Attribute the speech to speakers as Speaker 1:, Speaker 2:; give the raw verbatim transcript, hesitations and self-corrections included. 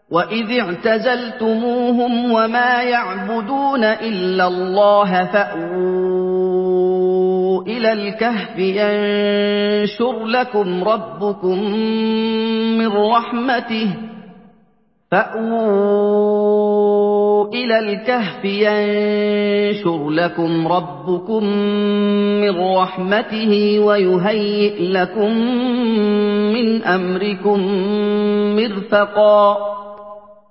Speaker 1: وَإِذِ اعْتَزَلْتُمُوهُمْ وَمَا يَعْبُدُونَ إِلَّا اللَّهَ فَأْوُوا إِلَى الْكَهْفِ يَنشُرْ لَكُمْ رَبُّكُم مِّن رَّحْمَتِهِ فَأْوُوا إِلَى الْكَهْفِ يَنشُرْ لَكُمْ رَبُّكُم مِّن رَّحْمَتِهِ وَيُهَيِّئْ لَكُم مِّنْ أَمْرِكُم مِّرْفَقًا